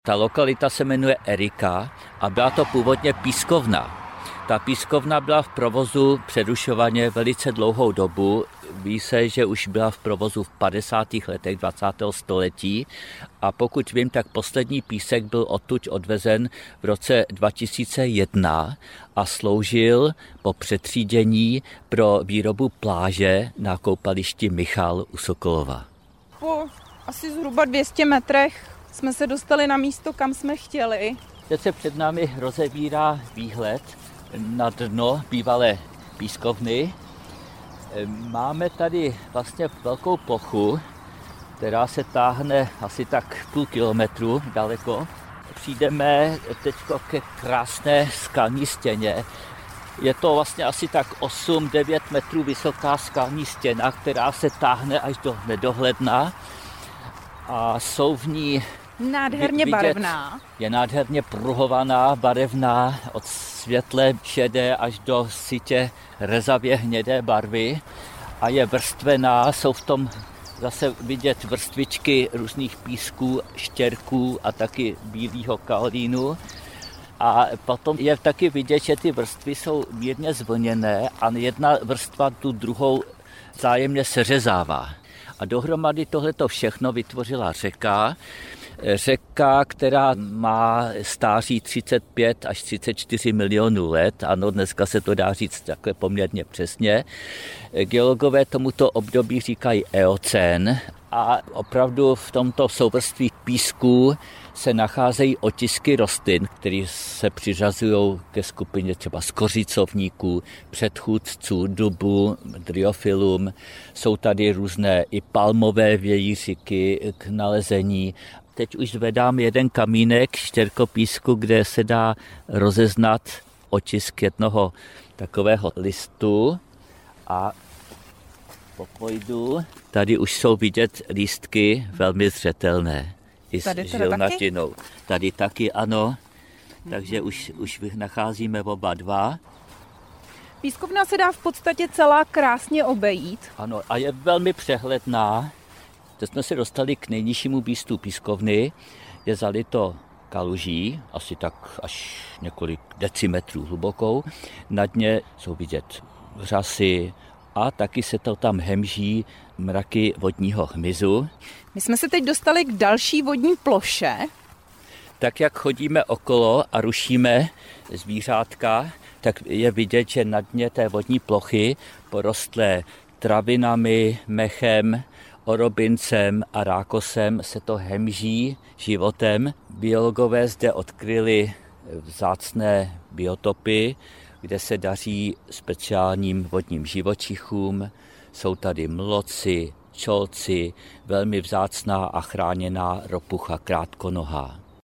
Ta lokalita se jmenuje Erika a byla to původně pískovna. Ta pískovna byla v provozu přerušovaně velice dlouhou dobu. Ví se, že už byla v provozu v 50. letech 20. století a pokud vím, tak poslední písek byl odtud odvezen v roce 2001 a sloužil po přetřídění pro výrobu pláže na koupališti Michal u Sokolova. Po asi zhruba 200 metrech jsme se dostali na místo, kam jsme chtěli. Teď se před námi rozevírá výhled na dno bývalé pískovny. Máme tady vlastně velkou plochu, která se táhne asi tak půl kilometru daleko. Přijdeme teď ke krásné skalní stěně. Je to vlastně asi tak 8-9 metrů vysoká skalní stěna, která se táhne až do nedohledna a jsou v ní nádherně barevná. Je nádherně pruhovaná, barevná, od světle šedé až do sytě rezavě hnědé barvy a je vrstvená, jsou v tom zase vidět vrstvičky různých písků, štěrků a taky bílého kaolínu. A potom je taky vidět, že ty vrstvy jsou mírně zvlněné a jedna vrstva tu druhou vzájemně seřezává. A dohromady tohleto všechno vytvořila řeka, která má stáří 35 až 34 milionů let. Ano, dneska se to dá říct takhle poměrně přesně. Geologové tomuto období říkají eocén a opravdu v tomto souvrství písků se nacházejí otisky rostlin, které se přiřazují ke skupině třeba skořicovníků, předchůdců, dubu, dryofilum. Jsou tady různé i palmové vějířiky k nalezení. Teď už zvedám jeden kamínek štěrkopísku, kde se dá rozeznat otisk jednoho takového listu a popojdu. Tady už jsou vidět lístky velmi zřetelné. I s žilnatinou. Tady taky, ano. Takže už nacházíme oba dva. Pískovna se dá v podstatě celá krásně obejít. Ano, a je velmi přehledná. Teď jsme se dostali k nejnižšímu místu pískovny. Je zalito kaluží, asi tak až několik decimetrů hlubokou. Na dně jsou vidět řasy a taky se to tam hemží mraky vodního hmyzu. My jsme se teď dostali k další vodní ploše. Tak jak chodíme okolo a rušíme zvířátka, tak je vidět, že na dně té vodní plochy porostlé travinami, mechem, orobincem a rákosem se to hemží životem. Biologové zde odkryli vzácné biotopy, kde se daří speciálním vodním živočichům. Jsou tady mloci, čolci, velmi vzácná a chráněná ropucha krátkonohá.